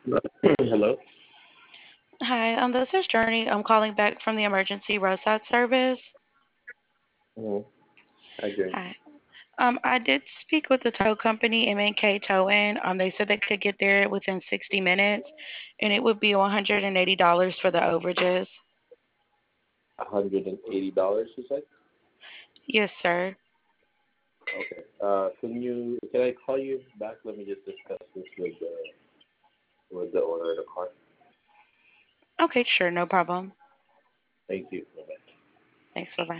Hello. Hi, this is Journey. I'm calling back from the emergency roadside service. Mm-hmm. Hi, Jane. Hi. I did speak with the tow company, M&K Towing. They said they could get there within 60 minutes, and it would be $180 for the overages. $180, you said? Yes, sir. Okay. Can I call you back? Let me just discuss this with the owner of the car. Okay, sure, no problem. Thank you. Bye-bye. Thanks. Bye bye.